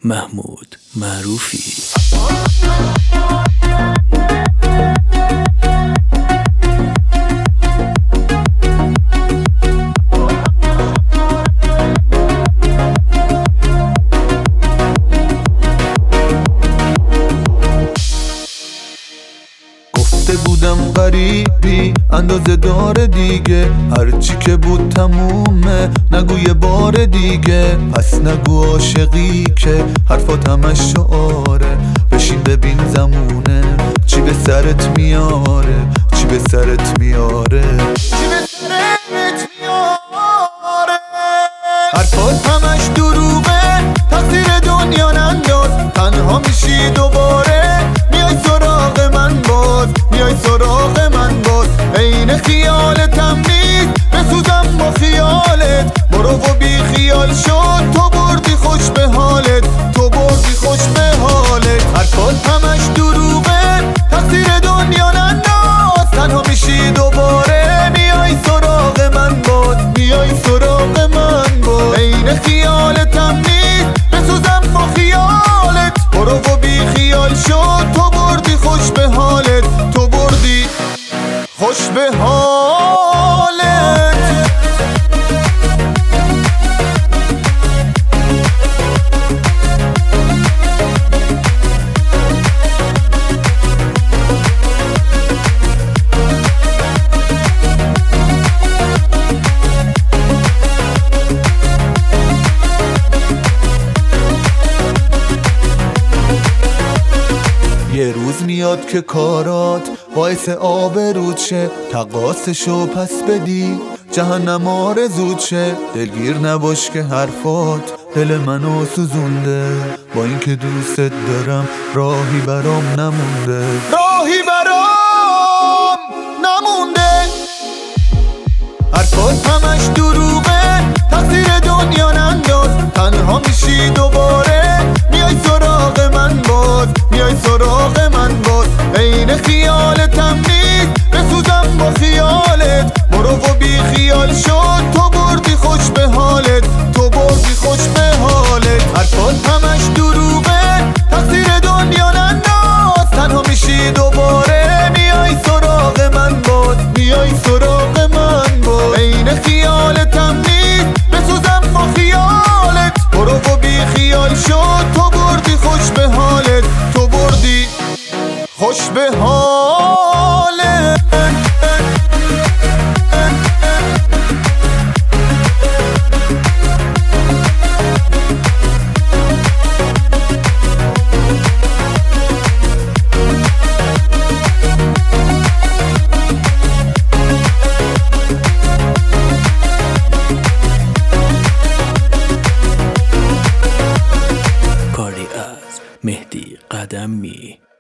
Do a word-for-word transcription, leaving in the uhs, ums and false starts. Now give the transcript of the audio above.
محمود معروفی. بودم غریبی اندازه داره دیگه، هرچی که بود تمومه نگو یه بار دیگه. پس نگو عاشقی که حرفات همش شعاره، بشین ببین زمونه چی به سرت میاره، چی به سرت میاره، چی به سرت میاره. حرفات همش دروغه، تقصیر دنیا ننداز، تنها میشی دوباره میای سراغ من باز، میای سراغ من باز. عین خیالتم نیست بسوزم با خیالت، برو و بی خیال شد تو بردی خوش به حالت، تو بردی خوش به حالت. حرفات همش دروغه، تقصیر دنیا ننداز، تنها میشی دوباره میای سراغ من باز، میای سراغ من باز. عین خیالتم نیست بسوزم با خیالت، برو و بی خیال شد تو بردی خوش به حالت، تو بردی خوش به حالت. یه روز میاد که کارات باعث آبروت شه، تقاصشو پس بدی جهنم آرزوت شه. دلگیر نباش که حرفات دل منو سوزونده، با اینکه دوست دارم راهی برام نمونده، راهی برام نمونده. حرفات همش دروغه، تقصیر دنیا ننداز، تنها میشی دوباره میای سراغ من باز، میای سراغ من باز. عین خیالتم نیست بسوزم با خیالت، برو و بی خیال شد تو بردی خوش به حالت، تو بردی خوش به حالت. حرفات همش دروغه، تقصیر دنیا ننداز، تنها میشی دوباره میای سراغ من باز، میای سراغ من باز. عین خیالتم نیست بسوزم با خیالت، برو و بی خیال شد تو بردی خوش به حالت، تو بردی خوش به حالت. کاری از مهدی قدمی.